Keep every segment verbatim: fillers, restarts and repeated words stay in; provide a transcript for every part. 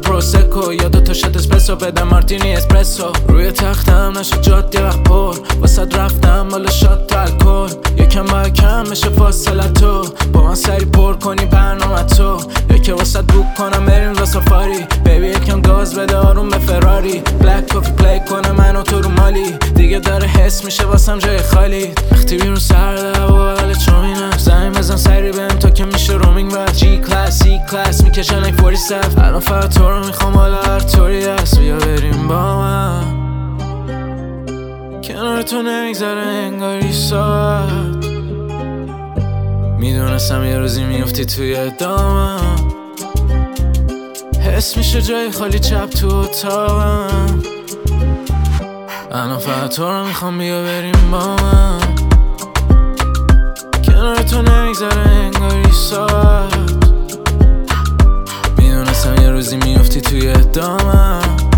پروسکو یا دوتا شات اسپرسو بده مارتینی اسپرسو. روی تختم نشد جات یه وقت پر واسد رفتم بالا شات تا الکل. یکم با کم میشه فاصله تو با من سری پر کنی برنامه تو. یکی واسد بوک کنم بریم را سفاری بیبی یکم گاز بده آروم به فراری. بلک کافی پلی کنه من و تو رو مالی دیگه داره حس میشه واسم جای خالی. وقتی بیرون سرده هوا حال چومینم زنگ بزن سری بهم تا که میشه رومینگ بعد جی کلاس سی کلاس میکشن یک فوری صف. الان فقط تو رو میخوام حالا هر طوری هست بیا بریم با من. کنار تو نمیگذره انگاری ساعت میدونستم یه روزی میفتی توی دامم. حس میشه جای خالی چپ تو اتاقم. الان فقط تو رو میخوام بیا بریم با من. کنار تو نمیگذره انگاری ساعت میدونستم یه روزی میفتی توی دامم.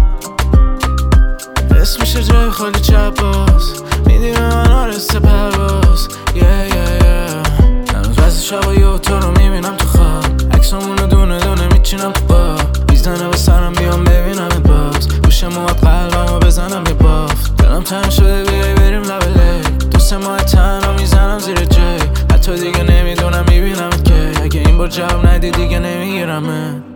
حس میشه جای خالی چپ باز میدی به من آرسته پرواز. yeah, yeah, yeah. هنوز بعضی شبایی تو رو میبینم تو خواب عکسامونو دونه دونه میچینم تو با بیزنه با سرم بیام ببینمت باز. گوشه موات قلبمو بزنم یه بافت دلم تنگ شده بیای بریم لبله. دوست ماه تنها میزنم زیر جی حتی دیگه نمیدونم میبینمت که اگه این بار جواب ندی دیگه نمیگیرمه.